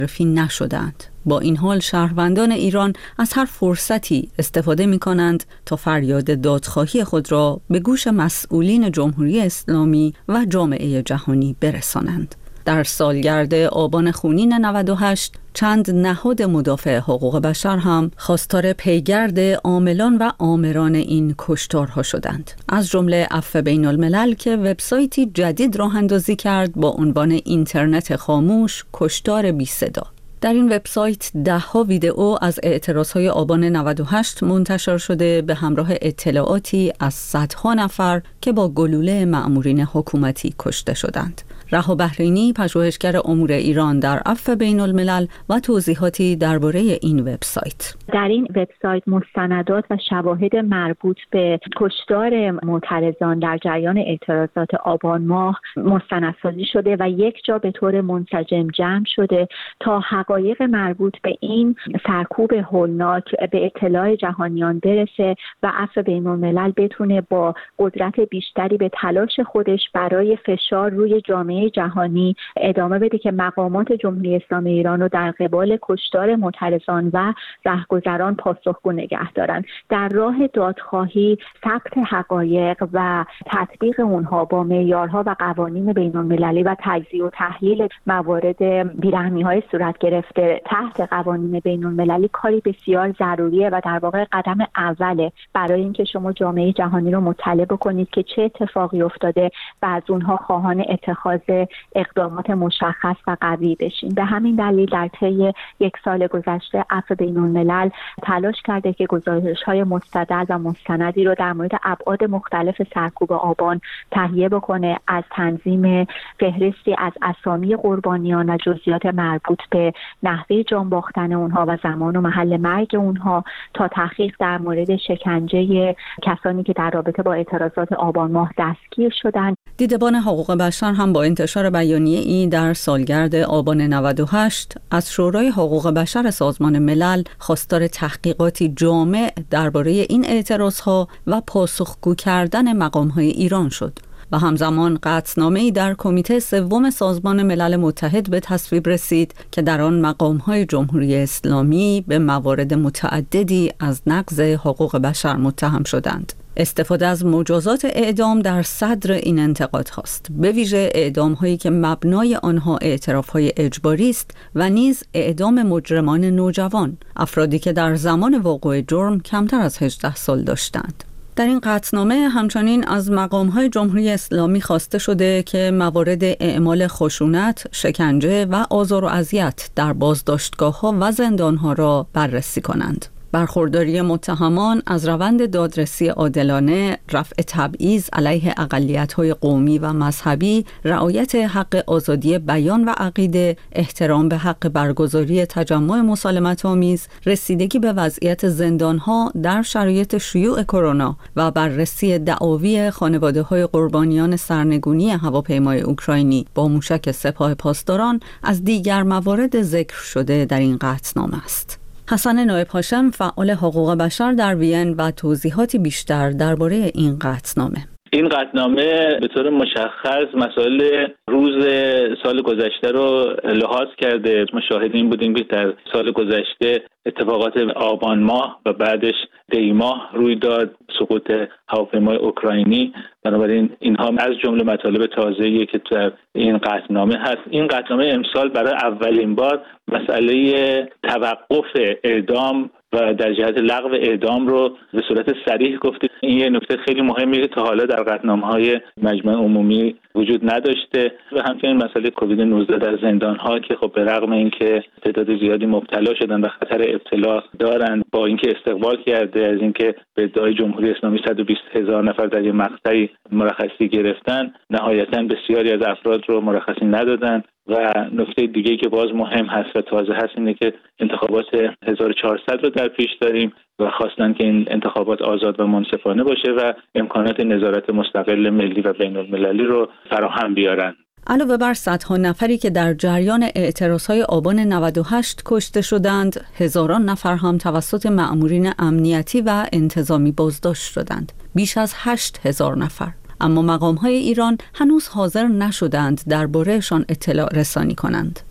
معرفی نشدند. با این حال شهروندان ایران از هر فرصتی استفاده می کنند تا فریاد دادخواهی خود را به گوش مسئولین جمهوری اسلامی و جامعه جهانی برسانند. در سالگرد آبان خونین 98 چند نهاد مدافع حقوق بشر هم خواستار پیگرد عاملان و آمران این کشتارها شدند. از جمله عفو بین الملل که وبسایتی جدید راه اندازی کرد با عنوان اینترنت خاموش کشتار بی صدا. در این وبسایت 10 ویدئو از اعتراضهای آبان 98 منتشر شده به همراه اطلاعاتی از صدها نفر که با گلوله مأمورین حکومتی کشته شدند. رها بحرینی، پژوهشگر امور ایران در عفو بین الملل و توضیحاتی درباره این وبسایت. در این وبسایت مستندات و شواهد مربوط به کشتار معترضان در جریان اعتراضات آبان ماه مستندسازی شده و یک جا به طور منسجم جمع شده تا حقایق مربوط به این سرکوب هولناک به اطلاع جهانیان برسه و عفو بین الملل بتونه با قدرت بیشتری به تلاش خودش برای فشار روی جامعه جهانی ادامه بده که مقامات جمهوری اسلامی ایران رو در قبال کشتار معترضان و رهگذران پاسخگو نگه دارن. در راه دادخواهی ثبت حقایق و تطبیق اونها با معیارها و قوانین بین‌المللی و تجزیه و تحلیل موارد بیرحمی‌های صورت گرفته تحت قوانین بین‌المللی کاری بسیار ضروریه و در واقع قدم اوله برای اینکه شما جامعه جهانی رو مطلع بکنید که چه اتفاقی افتاده و از اونها خواهان اتخاذ اقدامات مشخص و قوی بشین. به همین دلیل در طی 1 سال گذشته عفو بین الملل تلاش کرده که گزارش‌های مستدل و مستندی رو در مورد ابعاد مختلف سرکوب آبان تهیه بکنه، از تنظیم فهرستی از اسامی قربانیان و جزئیات مربوط به نحوه جان باختن اونها و زمان و محل مرگ اونها تا تحقیق در مورد شکنجه کسانی که در رابطه با اعتراضات آبان ماه دستگیر شدند. دیدبان حقوق بشر هم با انتشار بیانیه‌ای در سالگرد آبان 98 از شورای حقوق بشر سازمان ملل خواستار تحقیقاتی جامع درباره این اعتراضها و پاسخگو کردن مقام‌های ایران شد و همزمان قطعنامه‌ای در کمیته سوم سازمان ملل متحد به تصویب رسید که در آن مقام‌های جمهوری اسلامی به موارد متعددی از نقض حقوق بشر متهم شدند. استفاده از مجازات اعدام در صدر این انتقاد هاست، به ویژه اعدام هایی که مبنای آنها اعتراف های اجباری است و نیز اعدام مجرمان نوجوان، افرادی که در زمان وقوع جرم کمتر از 18 سال داشتند. در این قطعنامه همچنین از مقام‌های جمهوری اسلامی خواسته شده که موارد اعمال خشونت، شکنجه و آزار و اذیت در بازداشتگاه‌ها و زندان‌ها را بررسی کنند. برخورداری متهمان از روند دادرسی عادلانه، رفع تبعیض علیه اقلیت‌های قومی و مذهبی، رعایت حق آزادی بیان و عقیده، احترام به حق برگزاری تجمع مسالمت‌آمیز، رسیدگی به وضعیت زندان‌ها در شرایط شیوع کرونا و بررسی دعاوی خانواده‌های قربانیان سرنگونی هواپیمای اوکراینی با موشک سپاه پاسداران از دیگر موارد ذکر شده در این قطعنامه است. حسن نایب هاشم، فعال حقوق بشر در وین و توضیحاتی بیشتر درباره این قطعنامه. این قطعنامه به طور مشخص مسائل روز سال گذشته رو لحاظ کرده. ما شاهد این بودیم که در سال گذشته اتفاقات آبان ماه و بعدش دی ماه روی داد، سقوط هواپیمای اوکراینی. بنابراین اینها از جمله مطالب تازه‌ایه که در این قطعنامه هست. این قطعنامه امسال برای اولین بار مسئله توقف اعدام و در جهت لغو اعدام رو به صورت صریح گفته. این یه نکته خیلی مهمیه که تا حالا در قطعنامه‌های مجمع عمومی وجود نداشته. و همچنین مسئله کووید 19 در زندان‌ها که خب به رغم اینکه تعداد زیادی مبتلا شدن و خطر ابتلا دارند، با اینکه استقبال کرده از اینکه به ادعای جمهوری اسلامی 120,000 نفر در یک مقطعی مرخصی گرفتن، نهایتاً بسیاری از افراد رو مرخصی ندادن. و نکته دیگه که باز مهم هست و تازه هست اینه که انتخابات 1400 رو در پیش داریم و خواستن که این انتخابات آزاد و منصفانه باشه و امکانات نظارت مستقل ملی و بین المللی رو فراهم بیارن. علاوه بر صدها نفری که در جریان اعتراضهای آبان 98 کشته شدند، هزاران نفر هم توسط مأمورین امنیتی و انتظامی بازداشت شدند. بیش از 8,000 نفر. اما مقام‌های ایران هنوز حاضر نشدند درباره‌شان اطلاع رسانی کنند.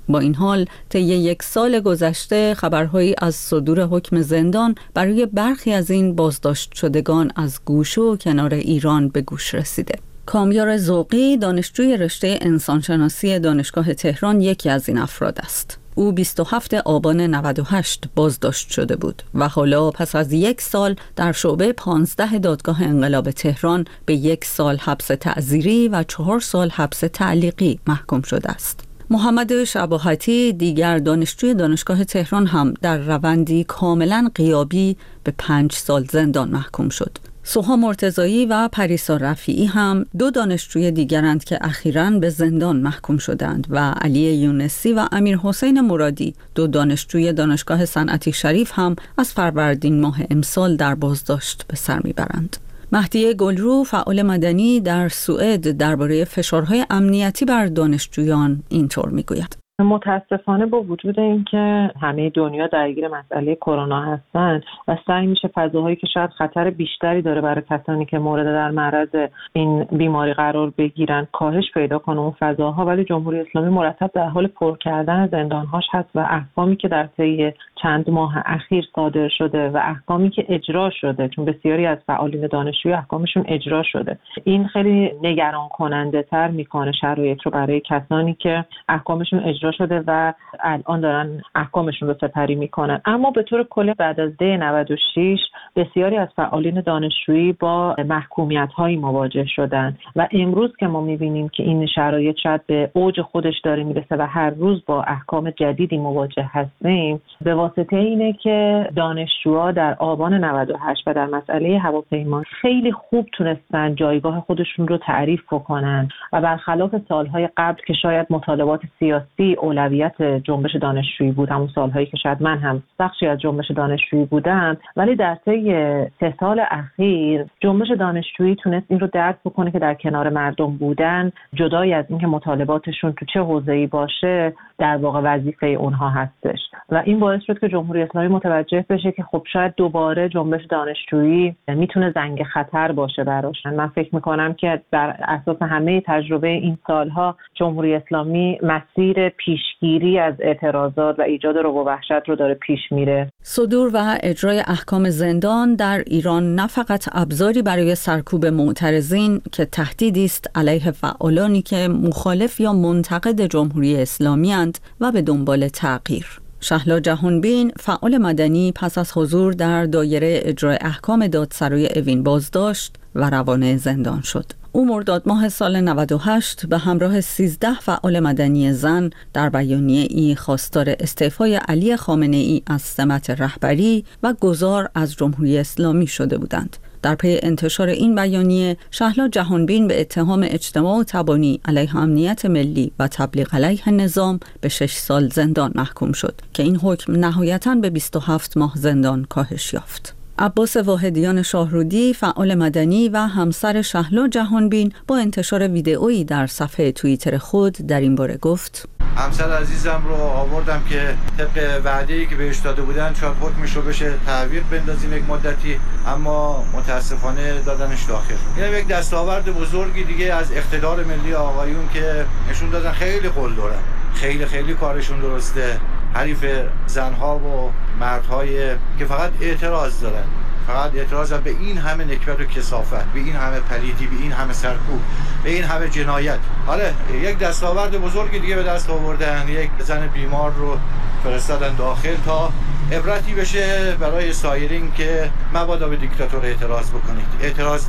با این حال طی 1 سال گذشته خبرهایی از صدور حکم زندان برای برخی از این بازداشت شدگان از گوشه و کنار ایران به گوش رسیده. کامیار ذوقی دانشجوی رشته انسانشناسی دانشگاه تهران یکی از این افراد است. او 27 آبان 98 بازداشت شده بود و حالا پس از 1 سال در شعبه 15 دادگاه انقلاب تهران به 1 سال حبس تعزیری و 4 سال حبس تعلیقی محکوم شده است. محمد شباهتی دیگر دانشجوی دانشگاه تهران هم در روندی کاملا غیابی به 5 سال زندان محکوم شد. سوها مرتضایی و پریسا رفیعی هم 2 دانشجوی دیگرند که اخیراً به زندان محکوم شدند و علی یونسی و امیر حسین مرادی 2 دانشجوی دانشگاه صنعتی شریف هم از فروردین ماه امسال در بازداشت به سر میبرند. مهدی گلرو فعال مدنی در سوئد درباره فشارهای امنیتی بر دانشجویان اینطور میگوید: متاسفانه با وجود اینکه همه دنیا درگیر مسئله کرونا هستن و سعی میشه فضاهایی که شاید خطر بیشتری داره برای کسانی که مورد در معرض این بیماری قرار بگیرن کاهش پیدا کنه اون فضاها، ولی جمهوری اسلامی مرتب در حال پر کردن زندانهاش هست و احکامی که در طی چند ماه اخیر صادر شده و احکامی که اجرا شده، چون بسیاری از فعالین دانشجویی احکامشون اجرا شده، این خیلی نگران کننده تر میکنه شرایط رو برای کسانی که احکامشون اجرا شده و الان دارن احکامشون رو سپری میکنن. اما به طور کلی بعد از دی 96 بسیاری از فعالین دانشجویی با محکومیت هایی مواجه شدن و امروز که ما میبینیم که این شرایط شاید به اوج خودش داره میرسه و هر روز با احکام جدیدی مواجه هستیم، به واسطه اینه که دانشجوها در آبان 98 و در مسئله هواپیما خیلی خوب تونستن جایگاه خودشون رو تعریف بکنن و برخلاف سالهای قبل که شاید مطالبات سیاسی اولویت جنبش دانشجویی بود، همون سالهایی که شاید من هم بخشی از جنبش دانشجویی بودم، ولی در طی 3 سال اخیر جنبش دانشجویی تونست این رو درک بکنه که در کنار مردم بودن، جدای از اینکه مطالباتشون تو چه حوزه‌ای باشه، در واقع وظیفه اونها هستش و این باعث شد که جمهوری اسلامی متوجه بشه که خب شاید دوباره جنبش دانشجویی میتونه زنگ خطر باشه براش. من فکر میکنم که در اساس همه تجربه این سالها جمهوری اسلامی مسیر پیشگیری از اعتراضات و ایجاد رعب و وحشت رو داره پیش میره. صدور و اجرای احکام زندان در ایران نه فقط ابزاری برای سرکوب معترضین که تهدیدی است علیه فعالانی که مخالف یا منتقد جمهوری اسلامی اند و به دنبال تغییر. شهلا جهانبین فعال مدنی پس از حضور در دایره اجرای احکام دادسرای اوین بازداشت و روانه زندان شد. او مرداد ماه سال 98 به همراه 13 فعال مدنی زن در بیانیه‌ای خواستار استعفای علی خامنه‌ای از سمت رهبری و گذار از جمهوری اسلامی شده بودند. در پی انتشار این بیانیه، شهلا جهانبین به اتهام اجتماع و تبانی علیه امنیت ملی و تبلیغ علیه نظام به 6 سال زندان محکوم شد که این حکم نهایتاً به 27 ماه زندان کاهش یافت. عباس واحدیان شاهرودی فعال مدنی و همسر شهلا جهانبین با انتشار ویدئویی در صفحه توییتر خود در این باره گفت: همسر عزیزم رو آوردم که طبق وعده‌ای که بهش داده بودن شاید حکمش رو بشه تعویق بندازیم یک مدتی، اما متاسفانه دادنش داخل. این یک دستاورد بزرگی دیگه از اقتدار ملی آقایون که نشون دادن خیلی قول دارن، خیلی کارشون درسته، حریف زنها و مردهای که فقط اعتراض دارن، فقط اعتراض به این همه نکبت و کثافت، به این همه پلیدی، به این همه سرکوب، به این همه جنایت. آره یک دستاورد بزرگی دیگه به دست آوردن، یک زن بیمار رو فرستادن داخل تا عبرتی بشه برای سایرین که مبادا به دیکتاتور اعتراض بکنید، اعتراض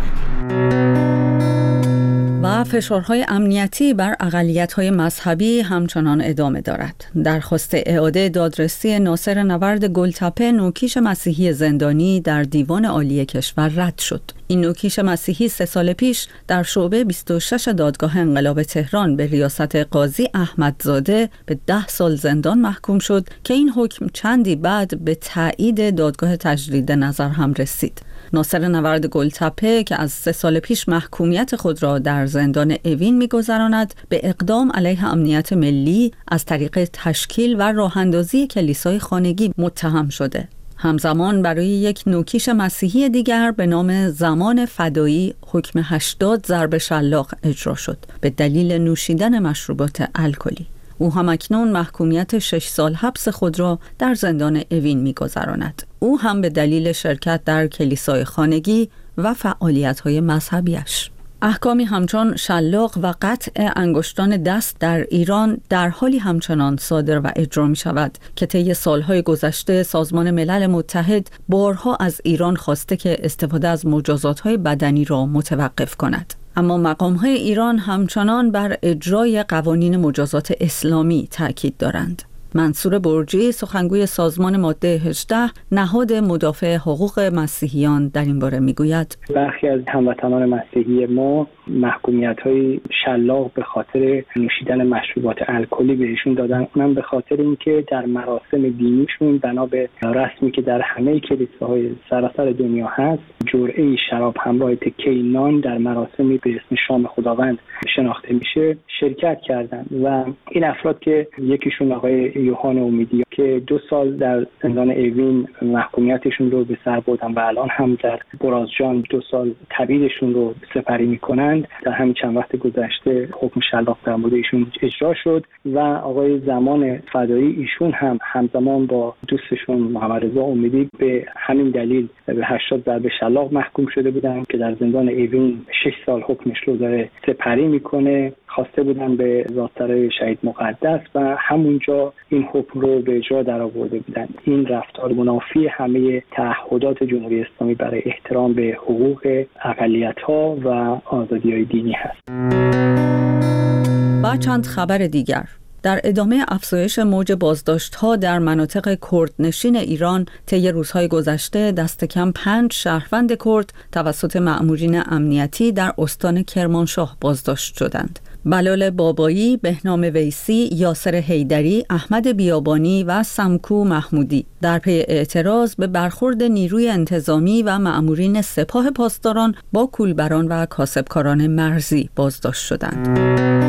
نکنید. و فشارهای امنیتی بر اقلیت‌های مذهبی همچنان ادامه دارد. درخواست اعاده دادرسی ناصر نورد گلتپه، نوکیش مسیحی زندانی، در دیوان عالی کشور رد شد. این نوکیش مسیحی 3 سال پیش در شعبه 26 دادگاه انقلاب تهران به ریاست قاضی احمدزاده به 10 سال زندان محکوم شد که این حکم چندی بعد به تایید دادگاه تجدید نظر هم رسید. ناصر نورد گلتپه که از 3 سال پیش محکومیت خود را در زندان اوین می‌گذراند، به اقدام علیه امنیت ملی از طریق تشکیل و راه‌اندازی کلیسای خانگی متهم شده. همزمان برای یک نوکیش مسیحی دیگر به نام زمان فدایی حکم 80 ضرب شلاق اجرا شد به دلیل نوشیدن مشروبات الکلی. او همکنون محکومیت 6 سال حبس خود را در زندان اوین می‌گذراند. او هم به دلیل شرکت در کلیسای خانگی و فعالیت‌های مذهبیش. احکامی همچون شلاق و قطع انگشتان دست در ایران در حالی همچنان صادر و اجرا می شود که طی سالهای گذشته سازمان ملل متحد بارها از ایران خواسته که استفاده از مجازات‌های بدنی را متوقف کند. اما مقام‌های ایران همچنان بر اجرای قوانین مجازات اسلامی تاکید دارند. منصور برجی، سخنگوی سازمان ماده 18 نهاد مدافع حقوق مسیحیان، در این باره میگوید برخی از هموطنان مسیحی ما محکومیت‌های شلاق به خاطر نوشیدن مشروبات الکلی بهشون دادن، اونم به خاطر اینکه در مراسم دینیشون بنا به رسمی که در همه کلیساهای سراسر دنیا هست، جرعه شراب همراه تکه نان در مراسمی به اسم شام خداوند شناخته میشه شرکت کردند و این افراد که یکیشون آقای یوحان امیدی که 2 سال در زندان اوین محکومیتشون رو به سر بردن و الان هم در برازجان 2 سال تبعیدشون رو سپری میکنند، در همین چند وقت گذشته حکم شلاق در مورد ایشون اجرا شد و آقای زمان فدایی ایشون هم همزمان با دوستشون محمد رضا امیدی به همین دلیل به 80 ضربه شلاق محکوم شده بودن که در زندان اوین 6 سال حکمش رو داره سپری میکنه. خواسته بودن به زادسرای شهید مقدس و همونجا این حکم رو به اجرا درآورده بودن. این رفتار منافی همه تعهدات جمهوری اسلامی برای احترام به حقوق اقلیت‌ها و آزادی‌های دینی هست. با چند خبر دیگر، در ادامه افزایش موج بازداشت‌ها در مناطق کردنشین ایران طی روزهای گذشته دست کم 5 شهروند کرد توسط مأمورین امنیتی در استان کرمانشاه بازداشت شدند. بلال بابایی، بهنام ویسی، یاسر حیدری، احمد بیابانی و سمکو محمودی در پی اعتراض به برخورد نیروی انتظامی و مأمورین سپاه پاسداران با کولبران و کاسبکاران مرزی بازداشت شدند.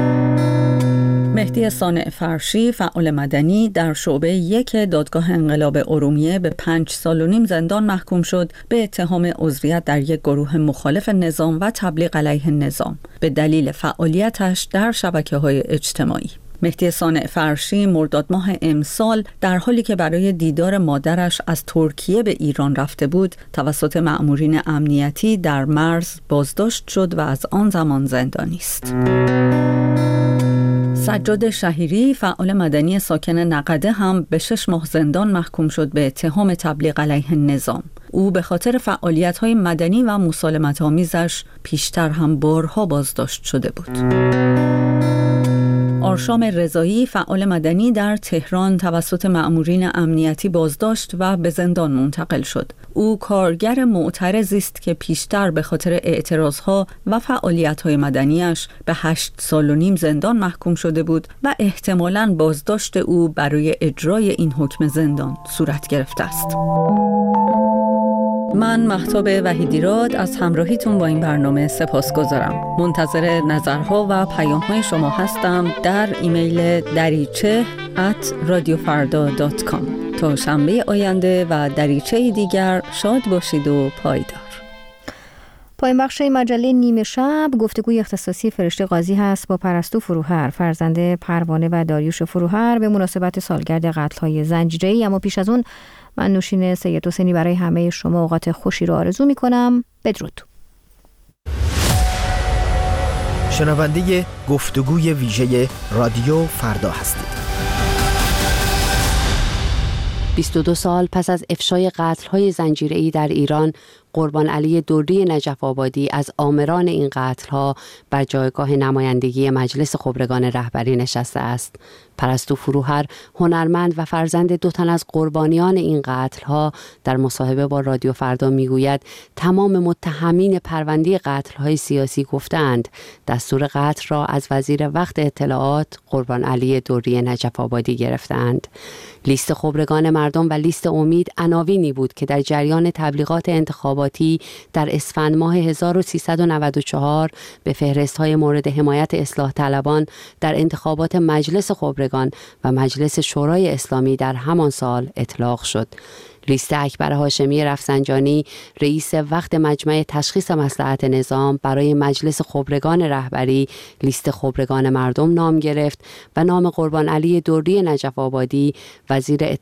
مهدی صانع فرشی، فعال مدنی، در شعبه 1 دادگاه انقلاب ارومیه به 5 سال و نیم زندان محکوم شد به اتهام عضویت در یک گروه مخالف نظام و تبلیغ علیه نظام به دلیل فعالیتش در شبکه‌های اجتماعی. مهدی صانع فرشی مرداد ماه امسال در حالی که برای دیدار مادرش از ترکیه به ایران رفته بود توسط مأمورین امنیتی در مرز بازداشت شد و از آن زمان زندانی است. سجاد شهیری، فعال مدنی ساکن نقده هم به 6 ماه زندان محکوم شد به اتهام تبلیغ علیه نظام. او به خاطر فعالیت‌های مدنی و مسالمت‌آمیزش پیشتر هم بارها بازداشت شده بود. آرشام رضایی، فعال مدنی در تهران توسط مأمورین امنیتی بازداشت و به زندان منتقل شد. او کارگر معترضی است که پیشتر به خاطر اعتراضها و فعالیت‌های مدنیش به 8 سال و نیم زندان محکوم شده بود و احتمالاً بازداشت او برای اجرای این حکم زندان صورت گرفته است. من مهتاب وحیدیراد از همراهیتون با این برنامه سپاسگزارم. منتظر نظرها و پیام‌های شما هستم در ایمیل dariche@radiofarda.com. تا شنبه آینده و دریچه دیگر شاد باشید و پایدار. پایان بخش مجله نیمه شب گفتگوی اختصاصی فرشته قاضی هست با پرستو فروهر، فرزند پروانه و داریوش فروهر، به مناسبت سالگرد قتل‌های زنجیره‌ای. اما پیش از اون من نوشین سید حسینی برای همه شما اوقات خوشی رو آرزو می‌کنم. بدرود. شنونده گفتگوی ویژه رادیو فردا هستید. 22 سال پس از افشای قتل‌های زنجیره‌ای در ایران، قربان علی دردی نجف آبادی از آمران این قتل‌ها بر جایگاه نمایندگی مجلس خبرگان رهبری نشسته است. پرستو فروهر، هنرمند و فرزند 2 تن از قربانیان این قتل‌ها، در مصاحبه با رادیو فردا میگوید تمام متهمین پرونده قتل‌های سیاسی گفتند دستور قتل را از وزیر وقت اطلاعات قربان علی دردی نجف آبادی گرفتند. لیست خبرگان مردم و لیست امید عناوینی بود که در جریان تبلیغات انتخاباتی در اسفند ماه 1394 به فهرست‌های مورد حمایت اصلاح طلبان در انتخابات مجلس خبرگان و مجلس شورای اسلامی در همان سال اطلاق شد. لیست اکبر هاشمی رفسنجانی رئیس وقت مجمع تشخیص مصلحت نظام برای مجلس خبرگان رهبری لیست خبرگان مردم نام گرفت و نام قربان علی دردی نجف آبادی وزیر